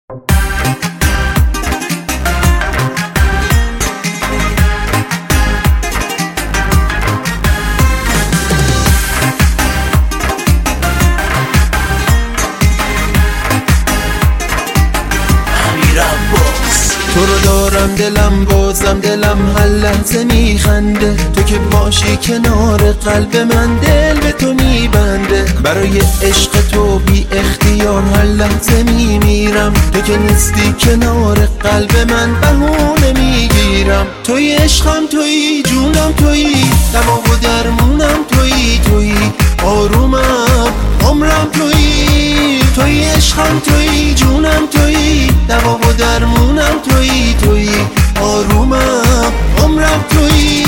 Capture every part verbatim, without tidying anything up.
تو رو دارم دلم بازم دلم هر لحظه میخنده، تو که باشی کنار قلب من دل به تو میبنده. برای عشق تو بی اختیار هر لحظه میمیرم، تو که نیستی کنار قلب من بهونه میگیرم. توی عشقم توی جونم توی دوا و درمونم توی توی آرومم عمرم توی. توی عشقم توی جونم توی دوا و درمونم توی توی آرومم عمرم توی.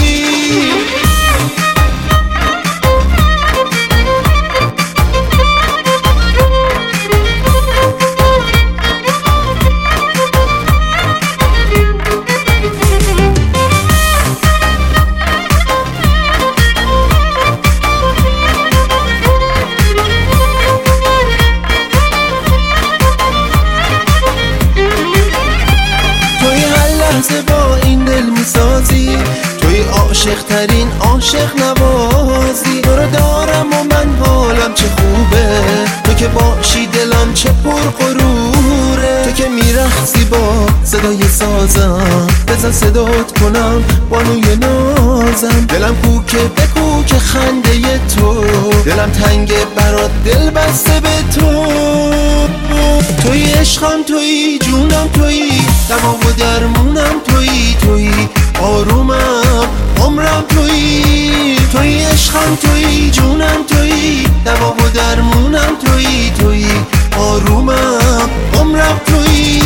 با این دل میسازی، توی عاشق ترین عاشق نوازی. تو رو دارم و من حالم چه خوبه، تو که باشی دلم چه پر غروره. تو که میرقصی با صدای سازم، بزن صدات کنم بانوی نازم. دلم کوکه به کوک خنده تو، دلم تنگه برات دل بسته به تو. توی عشقم توی جونم توی دوا و درمونم توی توی آرومم عمرم توی. توی عشقم توی جونم توی دوا و درمونم توی توی آرومم عمرم توی.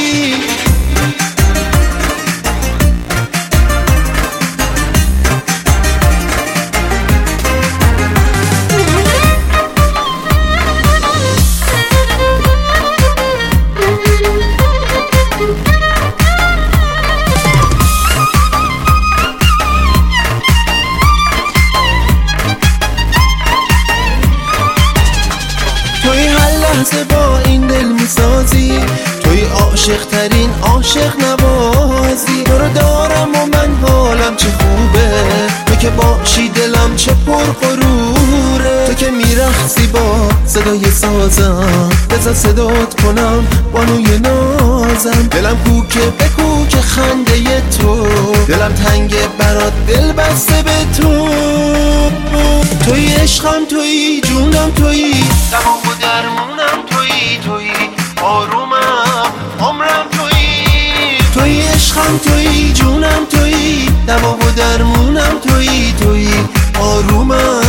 با این دل میسازی، توی عاشق ترین عاشق نوازی. تو رو دارم و من حالم چه خوبه، تو که باشی دلم چه پر غروره. تو که میرقصی با صدای سازم، بزن صدات کنم بانوی نازم. دلم کوکه به کوک خنده تو، دلم تنگه برات دل بسته به تو. توی عشقم توی جونم توی دوا و درمونم توی توی آرومم عمرم توی. توی عشقم توی جونم توی دوا و درمونم توی توی آرومم